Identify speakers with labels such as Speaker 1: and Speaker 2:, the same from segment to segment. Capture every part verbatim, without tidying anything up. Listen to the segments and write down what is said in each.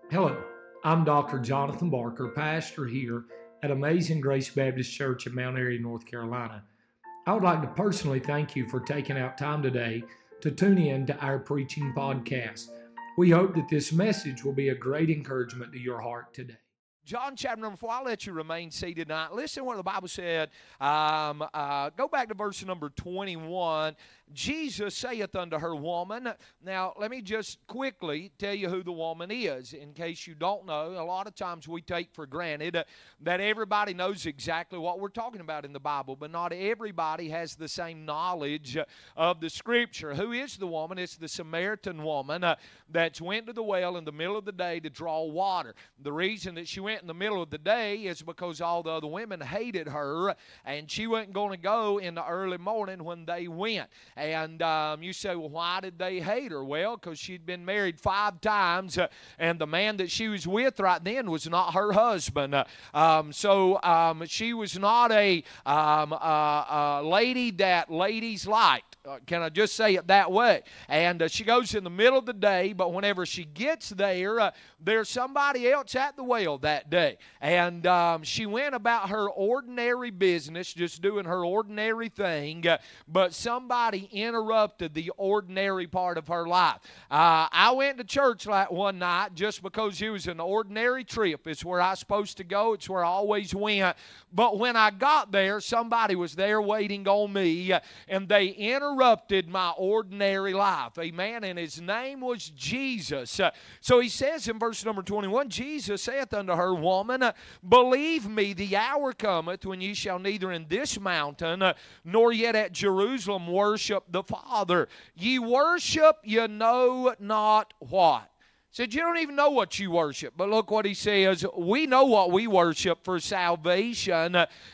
Speaker 1: Hello, I'm Doctor Jonathan Barker, pastor here at Amazing Grace Baptist Church in Mount Airy, North Carolina. I would like to personally thank you for taking out time today to tune in to our preaching podcast. We hope that this message will be a great encouragement to your heart today.
Speaker 2: John chapter number four, I'll let you remain seated tonight. Listen to what the Bible said. Um, uh, go back to verse number twenty-one. Jesus saith unto her, Woman. Now, let me just quickly tell you who the woman is. In case you don't know, a lot of times we take for granted uh, that everybody knows exactly what we're talking about in the Bible, but not everybody has the same knowledge uh, of the Scripture. Who is the woman? It's the Samaritan woman uh, that went to the well in the middle of the day to draw water. The reason that she went in the middle of the day is because all the other women hated her, and she wasn't going to go in the early morning when they went. And um, you say, well, why did they hate her? Well, because she'd been married five times, uh, and the man that she was with right then was not her husband. Uh, um, so um, she was not a um, uh, uh, lady that ladies liked. Uh, can I just say it that way? And uh, she goes in the middle of the day, but whenever she gets there, uh, there's somebody else at the well that day. And um, she went about her ordinary business, just doing her ordinary thing, uh, but somebody interrupted the ordinary part of her life. Uh, I went to church like one night just because it was an ordinary trip. It's where I was supposed to go. It's where I always went. But when I got there, somebody was there waiting on me, uh, and they interrupted my ordinary life. Amen. And his name was Jesus. Uh, so he says in verse number twenty-one, Jesus saith unto her, Woman, uh, believe me, the hour cometh when ye shall neither in this mountain uh, nor yet at Jerusalem worship the Father. Ye worship, you know not what. Said, you don't even know what you worship. But look what he says. We know what we worship, for salvation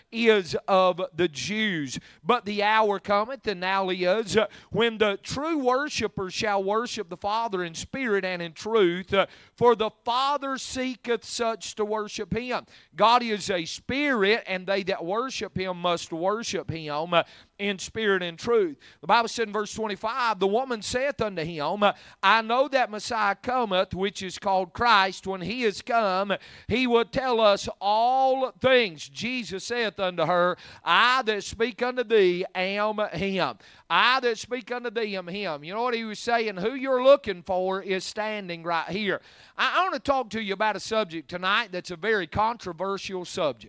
Speaker 2: is of the Jews. But the hour cometh, and now is, when the true worshipers shall worship the Father in spirit and in truth, for the Father seeketh such to worship him. God is a spirit, and they that worship him must worship him in spirit and truth. The Bible said in verse twenty-five, the woman saith unto him, I know that Messiah cometh, which is called Christ. When he is come, he will tell us all things. Jesus saith unto her, I that speak unto thee am him. I that speak unto thee am him. You know what he was saying? Who you're looking for is standing right here. I, I want to talk to you about a subject tonight that's a very controversial subject.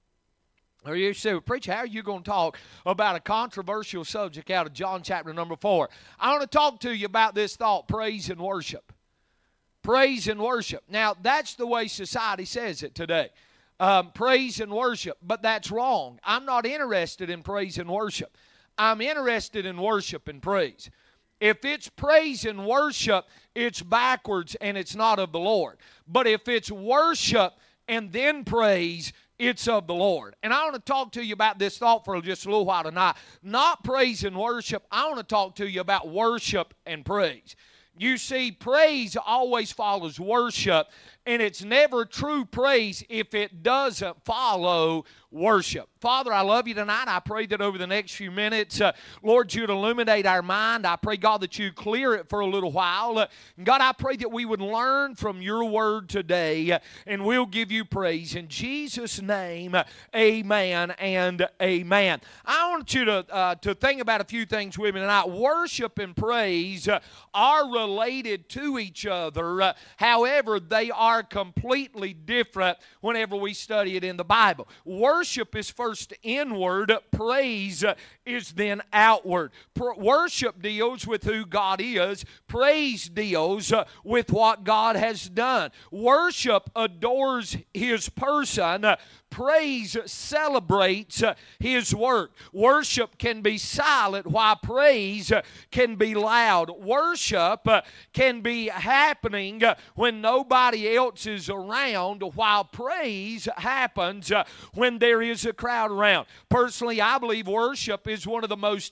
Speaker 2: Or you say, well, preacher, how are you going to talk about a controversial subject out of John chapter number four? I want to talk to you about this thought, praise and worship. Praise and worship. Now, that's the way society says it today. Um, praise and worship, but that's wrong. I'm not interested in praise and worship. I'm interested in worship and praise. If it's praise and worship, it's backwards and it's not of the Lord. But if it's worship and then praise, it's of the Lord. And I want to talk to you about this thought for just a little while tonight. Not praise and worship. I want to talk to you about worship and praise. You see, praise always follows worship, and it's never true praise if it doesn't follow worship. Father, I love you tonight. I pray that over the next few minutes, uh, Lord, you'd illuminate our mind. I pray, God, that you clear it for a little while. Uh, God, I pray that we would learn from your word today, uh, and we'll give you praise. In Jesus' name, uh, amen and amen. I want you to, uh, to think about a few things with me tonight. Worship and praise uh, are related to each other. Uh, however, they are completely different whenever we study it in the Bible. Worship is first inward, praise is then outward. Pro- worship deals with who God is, praise deals uh, with what God has done. Worship adores his person, uh, praise celebrates uh, his work. Worship can be silent while praise uh, can be loud. Worship uh, can be happening uh, when nobody else is around, while praise happens uh, when there is a crowd around. Personally, I believe worship is one of the most it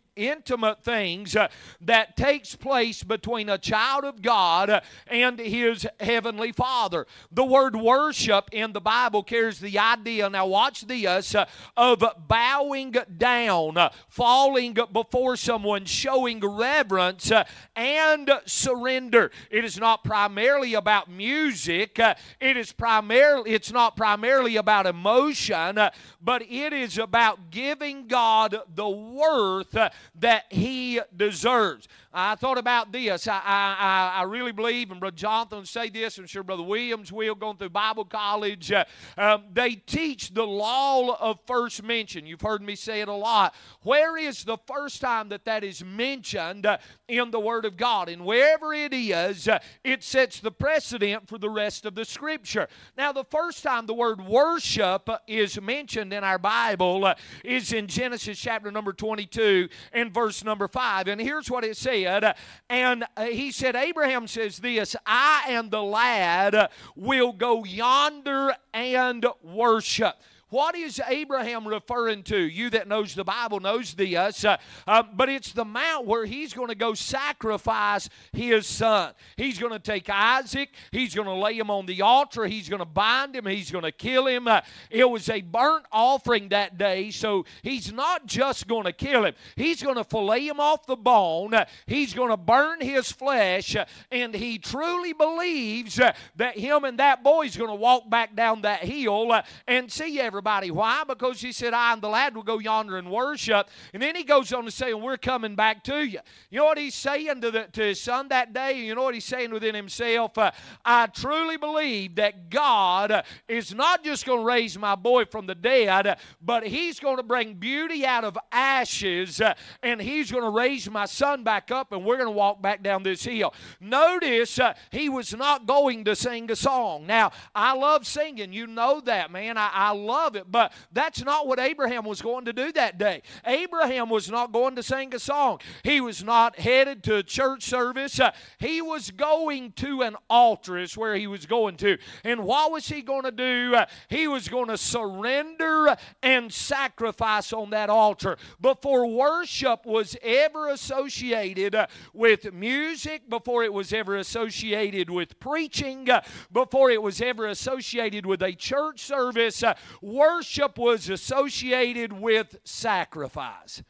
Speaker 2: intimate things uh, that takes place between a child of God uh, and his heavenly Father. The word worship in the Bible carries the idea, now watch this, uh, of bowing down, uh, falling before someone, showing reverence uh, and surrender. It is not primarily about music. Uh, it is primarily, it's not primarily about emotion, uh, but it is about giving God the worth uh, that He deserves. I thought about this. I, I, I really believe, and Brother Jonathan will say this, I'm sure Brother Williams will, going through Bible college, uh, um, they teach the law of first mention. You've heard me say it a lot. Where is the first time that that is mentioned uh, in the Word of God? And wherever it is, uh, it sets the precedent for the rest of the Scripture. Now, the first time the word worship is mentioned in our Bible uh, is in Genesis chapter number twenty-two and verse number five. And here's what it says. And he said, Abraham says this, I and the lad will go yonder and worship. What is Abraham referring to? You that knows the Bible knows this, uh, uh, but it's the mount where he's going to go sacrifice his son. He's going to take Isaac, he's going to lay him on the altar, he's going to bind him, he's going to kill him. Uh, it was a burnt offering that day, so he's not just going to kill him. He's going to fillet him off the bone, uh, he's going to burn his flesh, uh, and he truly believes uh, that him and that boy is going to walk back down that hill uh, and see everything. Everybody. Why? Because he said, I and the lad will go yonder and worship. And then he goes on to say, and we're coming back to you. You know what he's saying to, the, to his son that day? You know what he's saying within himself? Uh, I truly believe that God uh, is not just going to raise my boy from the dead, uh, but he's going to bring beauty out of ashes, uh, and he's going to raise my son back up, and we're going to walk back down this hill. Notice uh, he was not going to sing a song. Now, I love singing. You know that, man. I, I love it, but that's not what Abraham was going to do that day. Abraham was not going to sing a song. He was not headed to a church service. Uh, he was going to an altar is where he was going to. And what was he going to do? Uh, he was going to surrender and sacrifice on that altar. Before worship was ever associated uh, with music, before it was ever associated with preaching, uh, before it was ever associated with a church service, uh, worship was associated with sacrifice.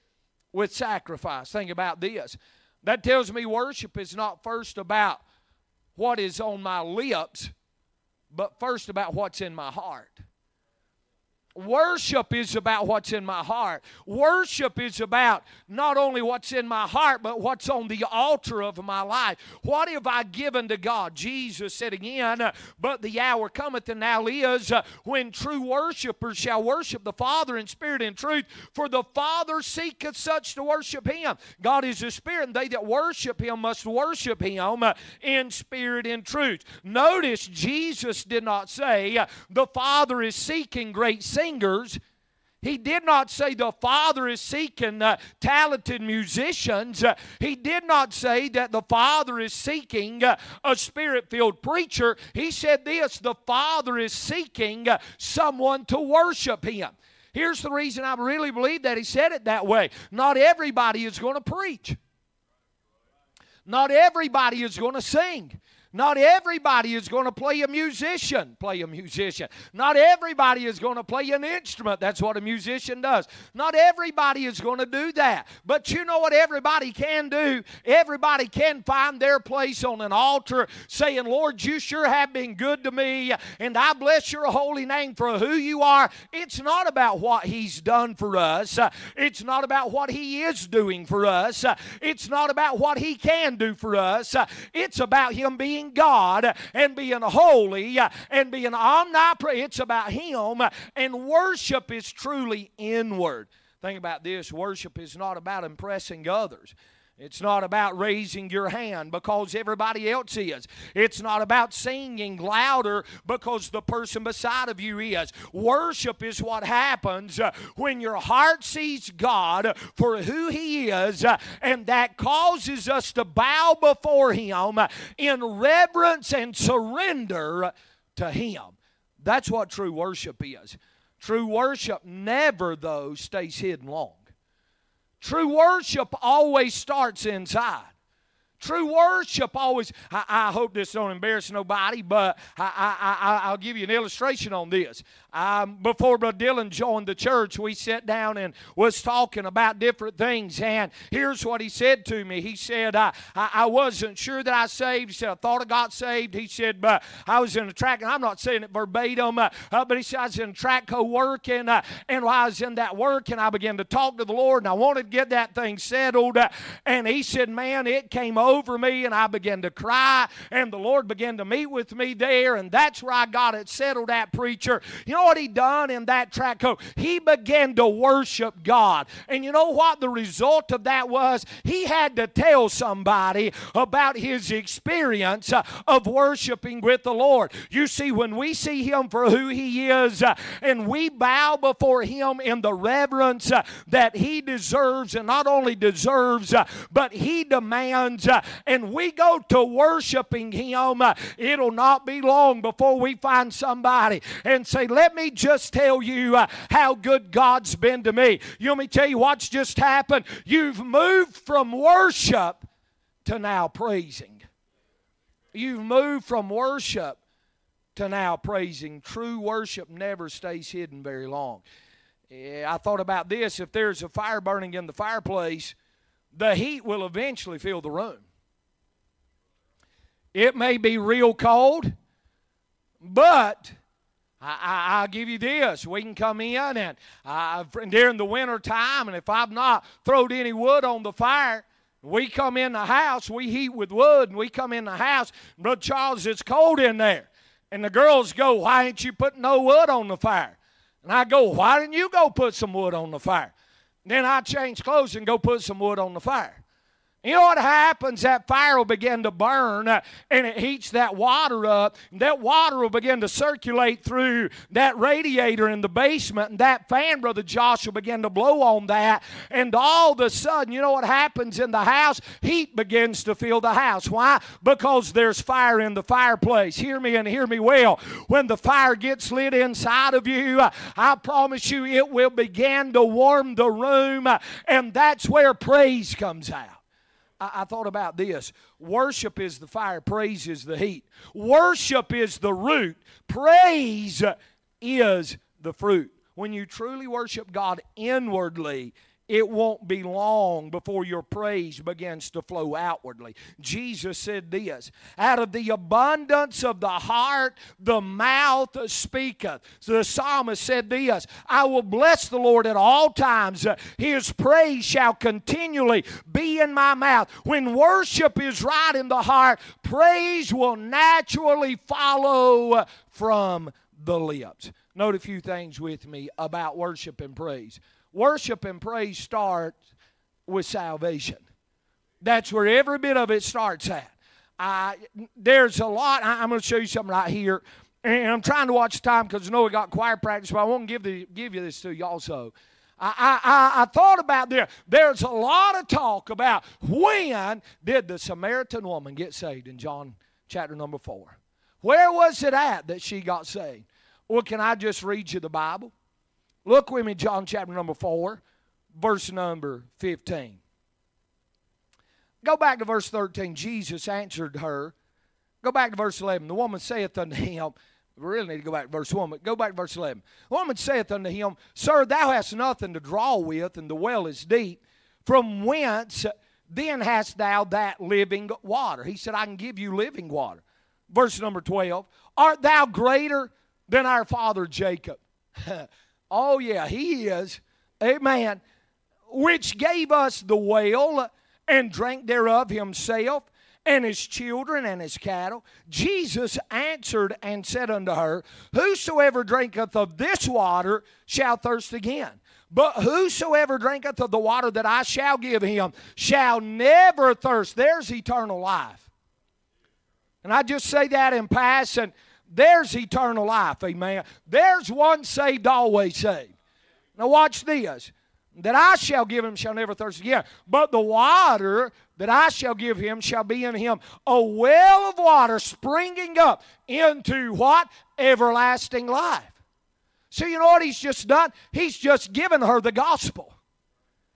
Speaker 2: With sacrifice. Think about this. That tells me worship is not first about what is on my lips, but first about what's in my heart. Worship is about what's in my heart. Worship is about not only what's in my heart, but what's on the altar of my life. What have I given to God? Jesus said again, uh, but the hour cometh and now is uh, when true worshipers shall worship the Father in spirit and truth, for the Father seeketh such to worship Him. God is a spirit, and they that worship Him must worship Him uh, in spirit and truth. Notice Jesus did not say uh, the Father is seeking great singers. He did not say the Father is seeking uh, talented musicians. Uh, he did not say that the Father is seeking uh, a spirit-filled preacher. He said this, the Father is seeking uh, someone to worship Him. Here's the reason I really believe that He said it that way. Not everybody is going to preach. Not everybody is going to sing. Not everybody is going to play a musician, play a musician. Not everybody is going to play an instrument. That's what a musician does. Not everybody is going to do that. But you know what everybody can do? Everybody can find their place on an altar saying, Lord, you sure have been good to me, and I bless your holy name for who you are. It's not about what He's done for us. It's not about what He is doing for us. It's not about what He can do for us. It's about Him being God and being holy and being omnipresent. It's about Him, and worship is truly inward. Think about this. Worship is not about impressing others. It's not about raising your hand because everybody else is. It's not about singing louder because the person beside of you is. Worship is what happens uh, when your heart sees God for who He is, uh, and that causes us to bow before Him uh, in reverence and surrender to Him. That's what true worship is. True worship never, though, stays hidden long. True worship always starts inside. True worship always, I, I hope this don't embarrass nobody, but I, I, I, I'll give you an illustration on this. Um, before Brother Dylan joined the church, we sat down and was talking about different things, and here's what he said to me. He said, I, I, I wasn't sure that I saved. He said, I thought I got saved. He said, but I was in a track, and I'm not saying it verbatim, uh, uh, but he said, I was in a track co-working, uh, and while I was in that work, and I began to talk to the Lord, and I wanted to get that thing settled, uh, and he said, man, it came over me, and I began to cry, and the Lord began to meet with me there, and that's where I got it settled at, preacher. You know what he done in that track coat? He began to worship God. And you know what the result of that was? He had to tell somebody about his experience uh, of worshiping with the Lord. You see, when we see him for who he is, uh, and we bow before him in the reverence uh, that he deserves, and not only deserves, uh, but he demands, uh, and we go to worshiping him, uh, it'll not be long before we find somebody and say, let me just tell you uh, how good God's been to me. You want me to tell you what's just happened? You've moved from worship to now praising. You've moved from worship to now praising. True worship never stays hidden very long. Yeah, I thought about this. If there's a fire burning in the fireplace, the heat will eventually fill the room. It may be real cold, but I, I, I'll give you this. We can come in and uh, during the winter time, and if I've not thrown any wood on the fire, we come in the house, we heat with wood, and we come in the house, Brother Charles, it's cold in there. And the girls go, why ain't you putting no wood on the fire? And I go, why didn't you go put some wood on the fire? And then I change clothes and go put some wood on the fire. You know what happens? That fire will begin to burn, uh, and it heats that water up. And that water will begin to circulate through that radiator in the basement, and that fan, Brother Josh, will begin to blow on that. And all of a sudden, you know what happens in the house? Heat begins to fill the house. Why? Because there's fire in the fireplace. Hear me and hear me well. When the fire gets lit inside of you, uh, I promise you it will begin to warm the room, uh, and that's where praise comes out. I thought about this. Worship is the fire. Praise is the heat. Worship is the root. Praise is the fruit. When you truly worship God inwardly, it won't be long before your praise begins to flow outwardly. Jesus said this, out of the abundance of the heart, the mouth speaketh. So the psalmist said this, I will bless the Lord at all times. His praise shall continually be in my mouth. When worship is right in the heart, praise will naturally follow from the lips. Note a few things with me about worship and praise. Worship and praise start with salvation. That's where every bit of it starts at. Uh, there's a lot. I, I'm going to show you something right here. And I'm trying to watch time because I know we got choir practice, but I won't give, the, give you this to you also. I, I, I thought about there. There's a lot of talk about when did the Samaritan woman get saved in John chapter number four. Where was it at that she got saved? Well, can I just read you the Bible? Look with me, John chapter number four, verse number fifteen. Go back to verse thirteen. Jesus answered her. Go back to verse eleven. The woman saith unto him, we really need to go back to verse one, but go back to verse eleven. The woman saith unto him, Sir, thou hast nothing to draw with, and the well is deep. From whence then hast thou that living water? He said, I can give you living water. Verse number twelve. Art thou greater than our father Jacob? Oh, yeah, he is. Amen. Which gave us the well and drank thereof himself and his children and his cattle. Jesus answered and said unto her, Whosoever drinketh of this water shall thirst again. But whosoever drinketh of the water that I shall give him shall never thirst. There's eternal life. And I just say that in passing. There's eternal life, amen. There's one saved, always saved. Now watch this. That I shall give him shall never thirst again. But the water that I shall give him shall be in him a well of water springing up into what? Everlasting life. So you know what he's just done? He's just given her the gospel.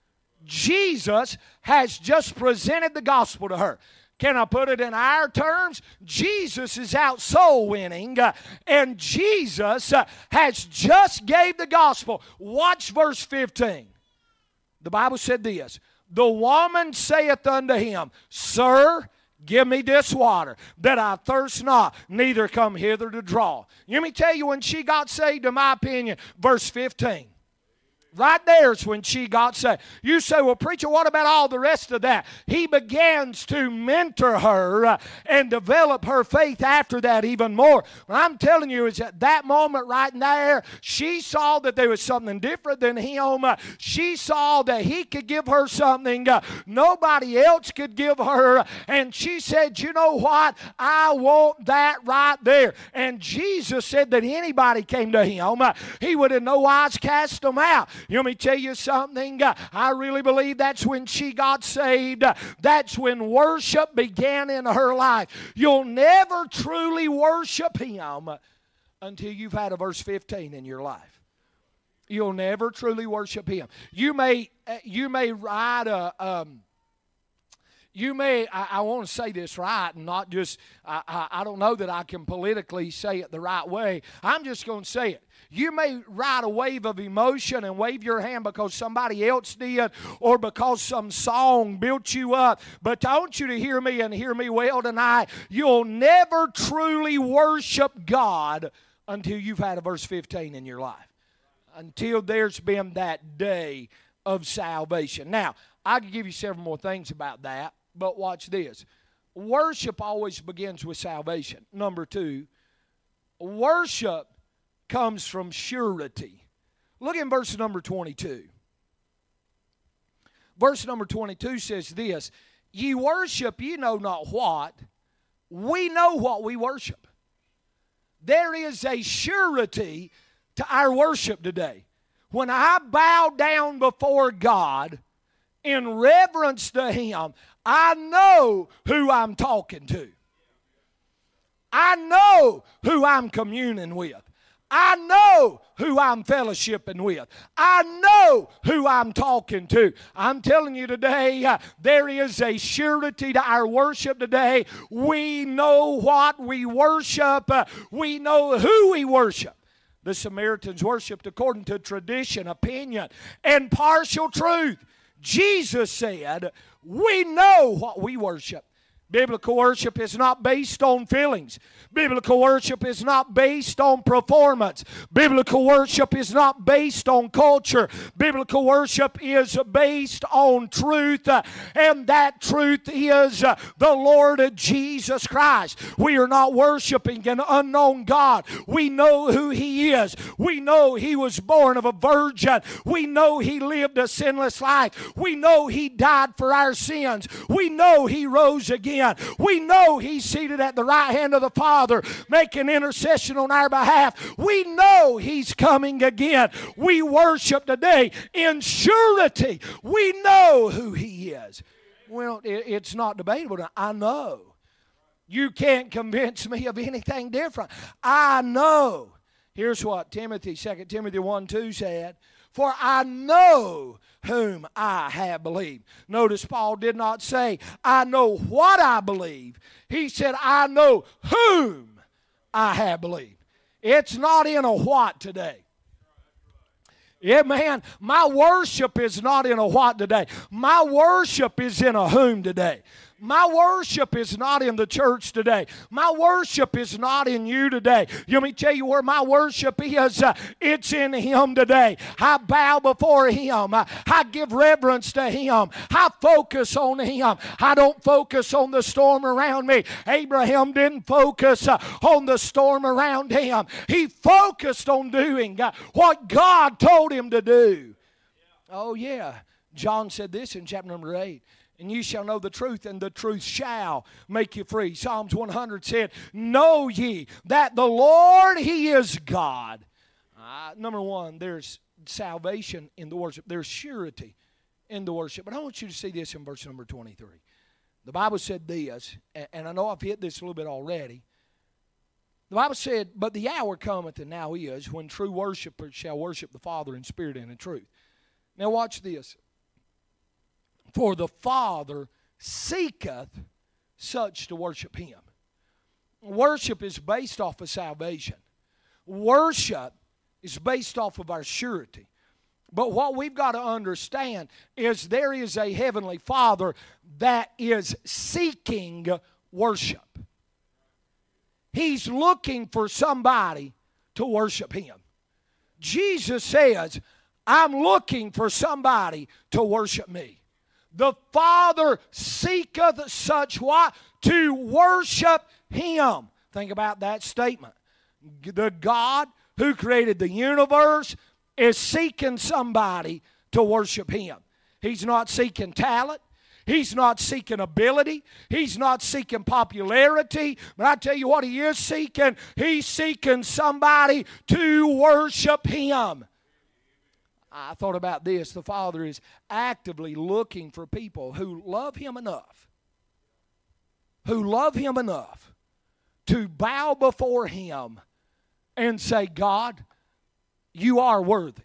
Speaker 2: Jesus has just presented the gospel to her. Can I put it in our terms? Jesus is out soul winning, uh, and Jesus uh, has just gave the gospel. Watch verse fifteen. The Bible said this, the woman saith unto him, Sir, give me this water, that I thirst not, neither come hither to draw. Let me tell you, when she got saved, in my opinion, verse fifteen. Right there's when she got saved. You say, well, preacher, what about all the rest of that? He begins to mentor her uh, and develop her faith after that even more. What I'm telling you is at that moment right there, she saw that there was something different than him. Uh, she saw that he could give her something uh, nobody else could give her. And she said, you know what? I want that right there. And Jesus said that anybody came to him, uh, he would in no wise cast them out. You want me to tell you something? Uh, I really believe that's when she got saved. Uh, that's when worship began in her life. You'll never truly worship him until you've had a verse fifteen in your life. You'll never truly worship him. You may, uh, you may write a... Um, You may, I, I want to say this right and not just, I, I, I don't know that I can politically say it the right way. I'm just going to say it. You may ride a wave of emotion and wave your hand because somebody else did or because some song built you up. But I want you to hear me and hear me well tonight. You'll never truly worship God until you've had a verse fifteen in your life. Until there's been that day of salvation. Now, I can give you several more things about that. But watch this. Worship always begins with salvation. Number two, worship comes from surety. Look in verse number twenty-two. Verse number twenty-two says this, ye worship ye know not what, we know what we worship. There is a surety to our worship today. When I bow down before God in reverence to him, I know who I'm talking to. I know who I'm communing with. I know who I'm fellowshipping with. I know who I'm talking to. I'm telling you today, uh, there is a surety to our worship today. We know what we worship. Uh, we know who we worship. The Samaritans worshiped according to tradition, opinion, and partial truth. Jesus said, we know what we worship. Biblical worship is not based on feelings. Biblical worship is not based on performance. Biblical worship is not based on culture. Biblical worship is based on truth, uh, and that truth is uh, the Lord Jesus Christ. We are not worshiping an unknown God. We know who he is. We know he was born of a virgin. We know he lived a sinless life. We know he died for our sins. We know he rose again. We know he's seated at the right hand of the Father making intercession on our behalf. We know he's coming again. We worship today in surety. We know who he is. Well, it's not debatable. I know. You can't convince me of anything different. I know. Here's what Timothy, Second Timothy one two said. For I know whom I have believed. Notice Paul did not say, I know what I believe. He said, I know whom I have believed. It's not in a what today. Yeah, man, my worship is not in a what today. My worship is in a whom today. My worship is not in the church today. My worship is not in you today. Let me tell you where my worship is. Uh, it's in him today. I bow before him. Uh, I give reverence to him. I focus on him. I don't focus on the storm around me. Abraham didn't focus uh, on the storm around him. He focused on doing uh, what God told him to do. Oh, yeah. John said this in chapter number eight. And you shall know the truth, and the truth shall make you free. Psalms one hundred said, know ye that the Lord, he is God. Uh, number one, there's salvation in the worship. There's surety in the worship. But I want you to see this in verse number twenty-three. The Bible said this, and I know I've hit this a little bit already. The Bible said, but the hour cometh, and now is, when true worshipers shall worship the Father in spirit and in truth. Now watch this. For the Father seeketh such to worship Him. Worship is based off of salvation. Worship is based off of our surety. But what we've got to understand is there is a Heavenly Father that is seeking worship. He's looking for somebody to worship Him. Jesus says, I'm looking for somebody to worship me. The Father seeketh such what? To worship Him. Think about that statement. The God who created the universe is seeking somebody to worship Him. He's not seeking talent. He's not seeking ability. He's not seeking popularity. But I tell you what He is seeking. He's seeking somebody to worship Him. I thought about this. The Father is actively looking for people who love Him enough, who love Him enough to bow before Him and say, God, You are worthy.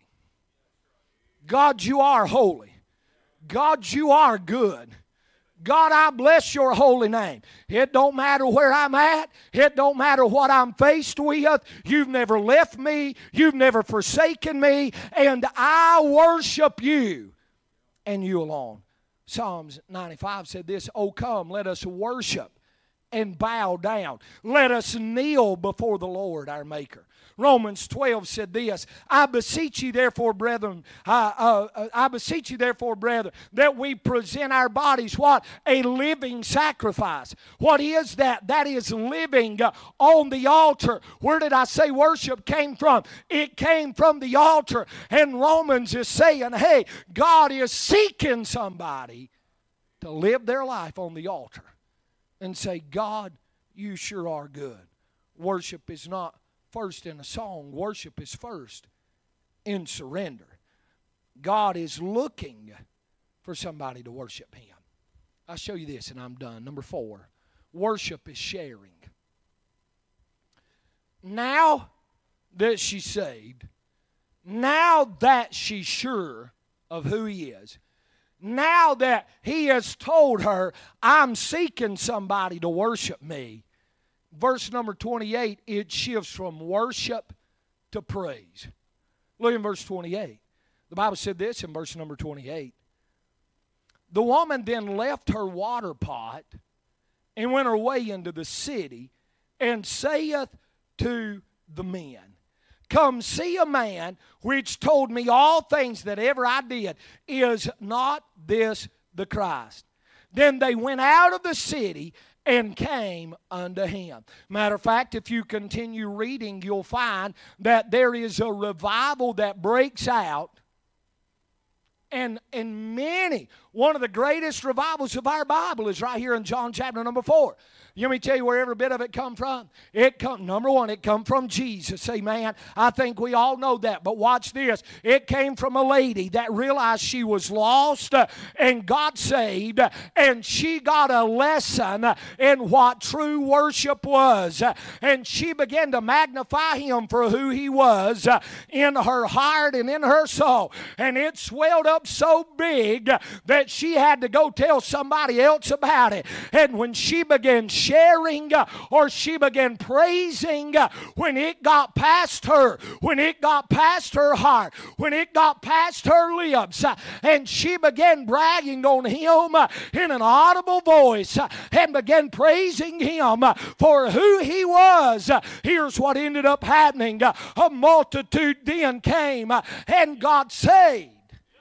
Speaker 2: God, You are holy. God, You are good. God, I bless Your holy name. It don't matter where I'm at. It don't matter what I'm faced with. You've never left me. You've never forsaken me. And I worship You and You alone. Psalms ninety-five said this, Oh, come, let us worship and bow down. Let us kneel before the Lord our Maker. Romans twelve said this, I beseech you therefore, brethren, uh, uh, I beseech you therefore, brethren, that we present our bodies, what? A living sacrifice. What is that? That is living uh, on the altar. Where did I say worship came from? It came from the altar. And Romans is saying, hey, God is seeking somebody to live their life on the altar and say, God, You sure are good. Worship is not first in a song. Worship is first in surrender. God is looking for somebody to worship Him. I'll show you this and I'm done. Number four, worship is sharing. Now that she's saved, now that she's sure of who He is, now that He has told her, I'm seeking somebody to worship me, verse number twenty-eight, it shifts from worship to praise. Look in verse twenty-eight. The Bible said this in verse number twenty-eight. The woman then left her water pot and went her way into the city and saith to the men, Come see a man which told me all things that ever I did. Is not this the Christ? Then they went out of the city and came unto Him. Matter of fact, if you continue reading, you'll find that there is a revival that breaks out. And, and many, one of the greatest revivals of our Bible is right here in John chapter number four. Let me tell you where every bit of it come from. It come, number one, it come from Jesus. Amen. I think we all know that. But watch this. It came from a lady that realized she was lost uh, and got saved. Uh, and she got a lesson uh, in what true worship was. Uh, and she began to magnify Him for who He was uh, in her heart and in her soul. And it swelled up so big uh, that she had to go tell somebody else about it. And when she began sharing uh, or she began praising, uh, when it got past her, when it got past her heart, when it got past her lips, uh, and she began bragging on Him uh, in an audible voice uh, and began praising Him uh, for who He was, uh, here's what ended up happening. Uh, a multitude then came uh, and got saved.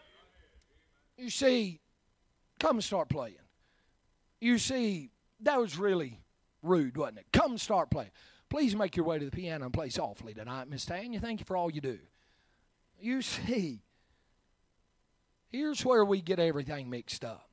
Speaker 2: You see, come and start playing. You see, that was really rude, wasn't it? Come and start playing. Please make your way to the piano and play softly tonight, Miss Tanya. Thank you for all you do. You see, here's where we get everything mixed up.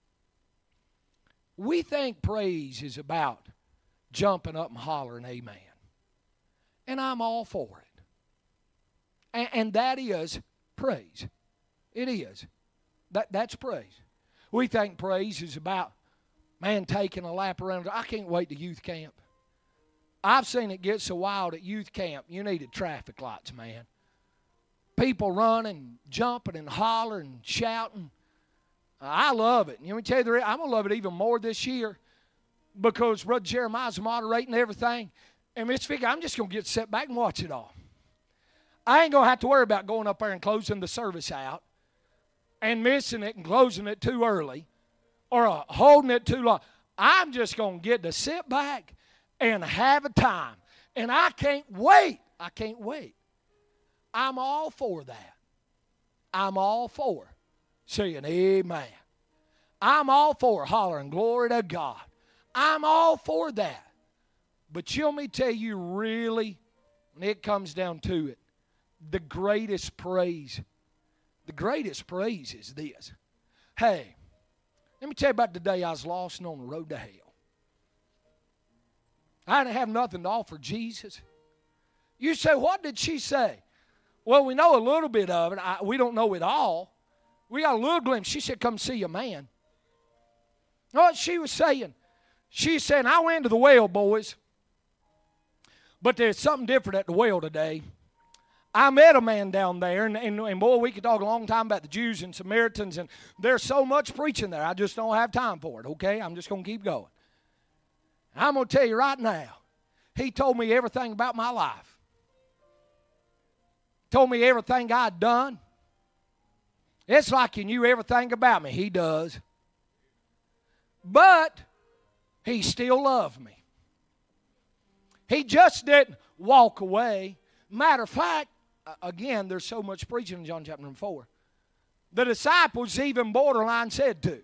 Speaker 2: We think praise is about jumping up and hollering amen. And I'm all for it. And, and that is praise. It is. That, that's praise. We think praise is about, man, taking a lap around. I can't wait to youth camp. I've seen it get so wild at youth camp, you needed traffic lights, man. People running, jumping, and hollering, shouting. I love it. Let me tell you, the re- I'm going to love it even more this year because Brother Jeremiah's moderating everything. And Miss Vicky, I'm just going to get set back and watch it all. I ain't going to have to worry about going up there and closing the service out and missing it and closing it too early or uh, holding it too long. I'm just going to get to sit back and have a time. And I can't wait. I can't wait. I'm all for that. I'm all for saying amen. I'm all for hollering glory to God. I'm all for that. But you want me to tell you really, when it comes down to it, the greatest praise, the greatest praise is this. Hey, let me tell you about the day I was lost and on the road to hell. I didn't have nothing to offer Jesus. You say, what did she say? Well, we know a little bit of it. I, we don't know it all. We got a little glimpse. She said, come see a man. You know what she was saying? She said, I went to the well, boys, but there's something different at the well today. I met a man down there, and, and, and boy, we could talk a long time about the Jews and Samaritans, and there's so much preaching there. I just don't have time for it, okay? I'm just going to keep going. I'm going to tell you right now, he told me everything about my life. Told me everything I'd done. It's like he knew everything about me. He does. But he still loved me. He just didn't walk away. Matter of fact, again, there's so much preaching in John chapter number four. The disciples even borderline said to.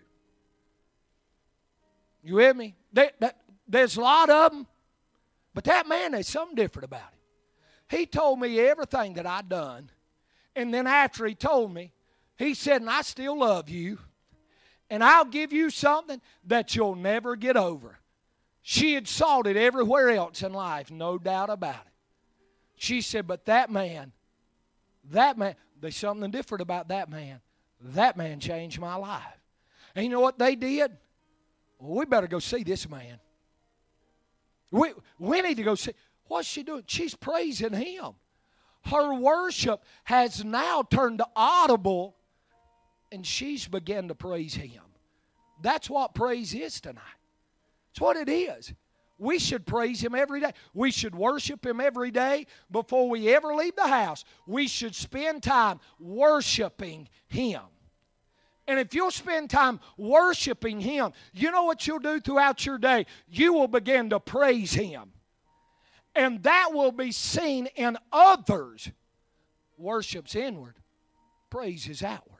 Speaker 2: You with me? They, that, there's a lot of them, but that man, there's something different about him. He told me everything that I'd done, and then after he told me, he said, and I still love you, and I'll give you something that you'll never get over. She had sought it everywhere else in life, no doubt about it. She said, but that man, that man, there's something different about that man. That man changed my life. And you know what they did? Well, we better go see this man. We, we need to go see. What's she doing? She's praising him. Her worship has now turned to audible, and she's begun to praise him. That's what praise is tonight. It's what it is. We should praise him every day. We should worship him every day before we ever leave the house. We should spend time worshiping him. And if you'll spend time worshiping him, you know what you'll do throughout your day? You will begin to praise him. And that will be seen in others. Worship's inward. Praise is outward.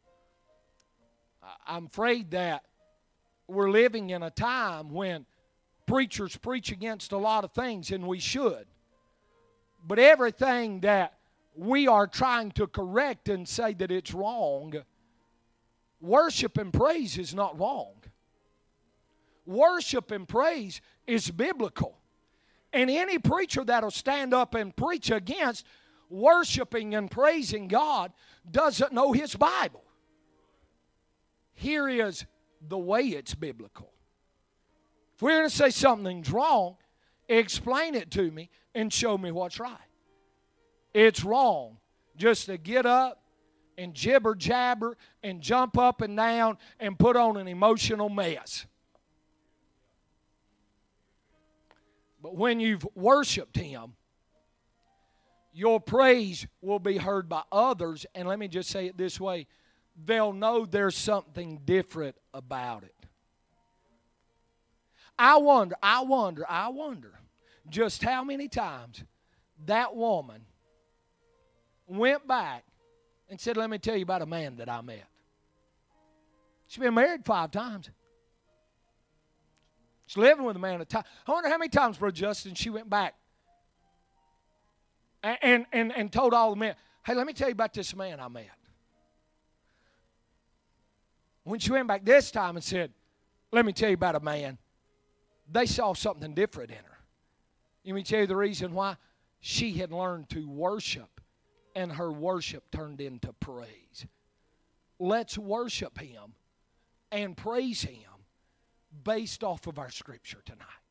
Speaker 2: I'm afraid that we're living in a time when preachers preach against a lot of things, and we should. But everything that we are trying to correct and say that it's wrong, worship and praise is not wrong. Worship and praise is biblical. And any preacher that'll stand up and preach against worshiping and praising God doesn't know his Bible. Here is the way it's biblical. If we're going to say something's wrong, explain it to me and show me what's right. It's wrong just to get up and jibber jabber and jump up and down and put on an emotional mess. But when you've worshiped him, your praise will be heard by others. And let me just say it this way. They'll know there's something different about it. I wonder, I wonder, I wonder just how many times that woman went back and said, let me tell you about a man that I met. She's been married five times. She's living with a man at a time. I wonder how many times, Brother Justin, she went back and, and, and, and told all the men, hey, let me tell you about this man I met. When she went back this time and said, let me tell you about a man, they saw something different in her. Let me tell you the reason why. She had learned to worship, and her worship turned into praise. Let's worship him and praise him based off of our scripture tonight.